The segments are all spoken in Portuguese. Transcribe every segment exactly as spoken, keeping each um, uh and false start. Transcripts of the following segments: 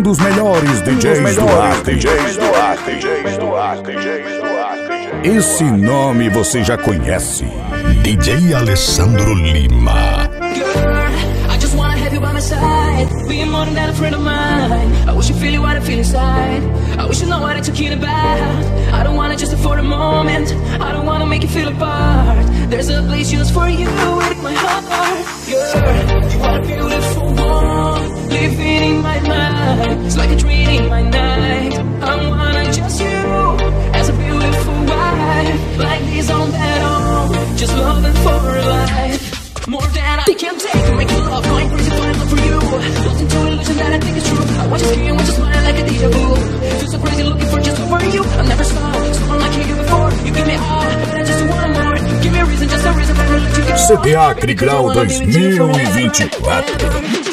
dos melhores D Js do Acre. Esse nome você já conhece. D J Alessandro Lima. Being more than a friend of mine. I wish you feel what I feel inside. I wish you know what I took you about. I don't wanna just for a moment. I don't wanna make you feel apart. There's a place just for you in my heart. You're, you are a beautiful one, living in my mind. It's like a dream in my night. I wanna just you as a beautiful wife. Like this on that on, just loving for life. More than I can take to make you love. Going crazy, falling love for you. Lost into an illusion that I think is true. I want you scream, want you smile like a deja vu. Feel so crazy looking for just for you. I never saw someone like you before. You give me all, but I just want more. Give me a reason, just a reason for me to let you go. C D Acre Grau dois mil e vinte e quatro.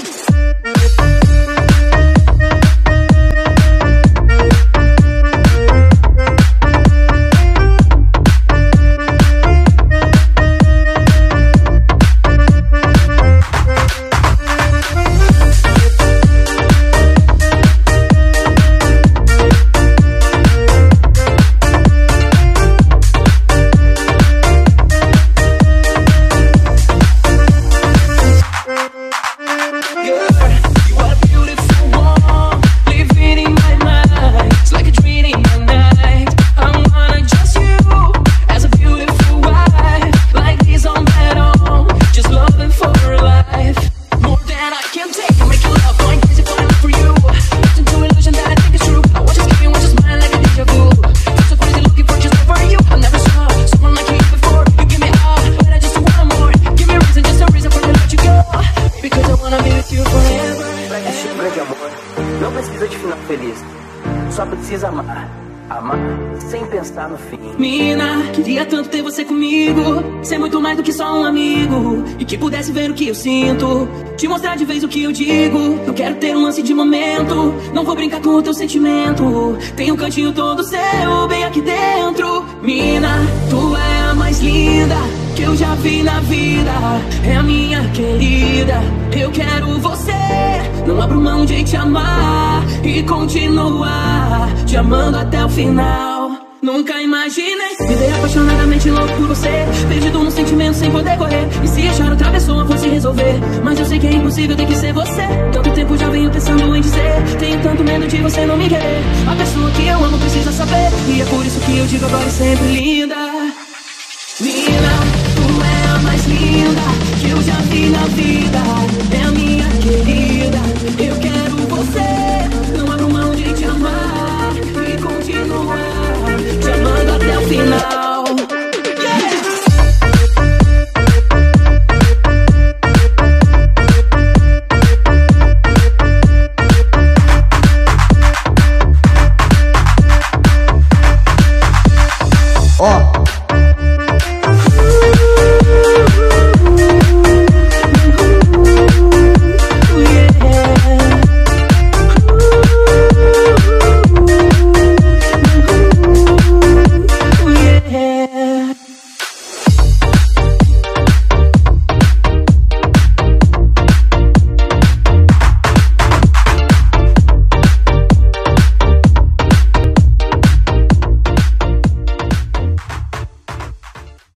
Não precisa de final feliz, só precisa amar. Amar sem pensar no fim. Mina, queria tanto ter você comigo, ser muito mais do que só um amigo, e que pudesse ver o que eu sinto, te mostrar de vez o que eu digo. Eu quero ter um lance de momento, não vou brincar com o teu sentimento. Tem um cantinho todo seu bem aqui dentro. Mina, tu é a mais linda que eu já vi na vida, é a minha querida. Eu quero você, não abro mão de te amar e continuar te amando até o final. Nunca imaginei viver apaixonadamente louco por você, perdido num sentimento sem poder correr. E se achar outra pessoa fosse resolver, mas eu sei que é impossível, tem que ser você. Tanto tempo já venho pensando em dizer, tenho tanto medo de você não me querer. A pessoa que eu amo precisa saber, e é por isso que eu digo agora e sempre linda. Mina, tu é a mais linda que eu já vi na vida,